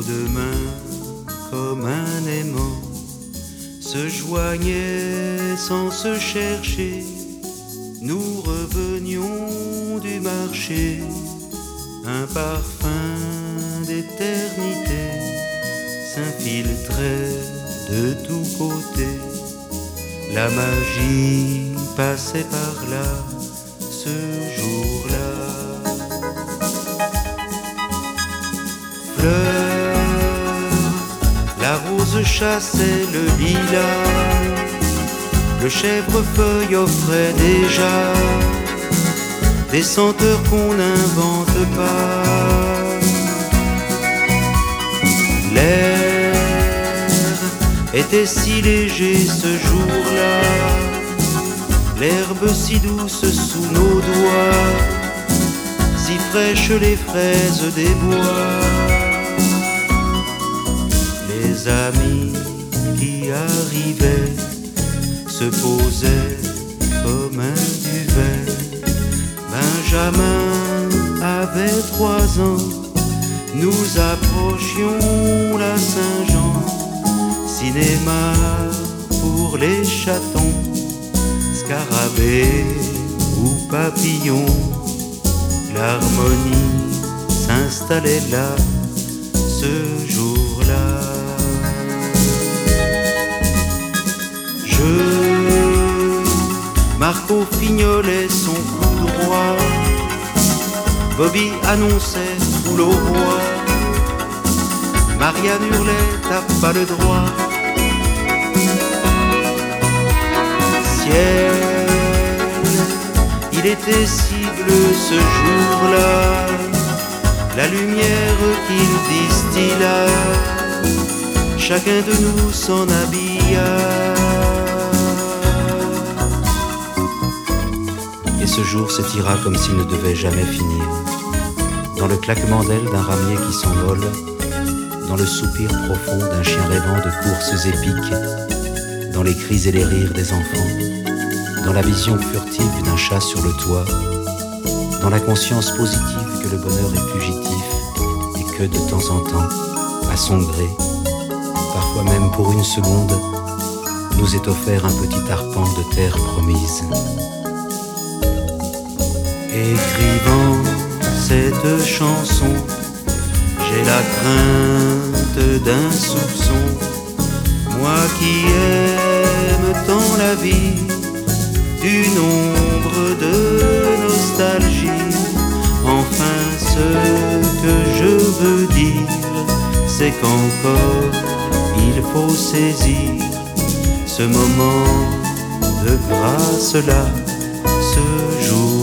deux mains comme un aimant se joignaient sans se chercher. Nous revenions du marché, un parfum d'éternité s'infiltrait de tous côtés. La magie passait par là ce jour-là. Fleurs, la rose chassait le lilas, le chèvrefeuille offrait déjà des senteurs qu'on n'invente pas. L'air était si léger ce jour-là, l'herbe si douce sous nos doigts, si fraîches les fraises des bois. Les amis qui arrivaient se posaient comme un duvet. Benjamin avait 3 ans, nous approchions la Saint-Jean. Cinéma pour les chatons, scarabées ou papillons. L'harmonie s'installait là, ce jour-là. Marco fignolait son coup droit, Bobby annonçait poule au roi, Marianne hurlait t'as pas le droit. Ciel, il était si bleu ce jour-là, la lumière qu'il distilla, chacun de nous s'en habilla. Et ce jour s'étira comme s'il ne devait jamais finir, dans le claquement d'ailes d'un ramier qui s'envole, dans le soupir profond d'un chien rêvant de courses épiques, dans les cris et les rires des enfants, dans la vision furtive d'un chat sur le toit, dans la conscience positive que le bonheur est fugitif et que de temps en temps, à son gré, parfois même pour une seconde, nous est offert un petit arpent de terre promise. Écrivant cette chanson, j'ai la crainte d'un soupçon. Moi qui aime tant la vie, une ombre de nostalgie. Enfin ce que je veux dire, c'est qu'encore il faut saisir ce moment de grâce là, ce jour.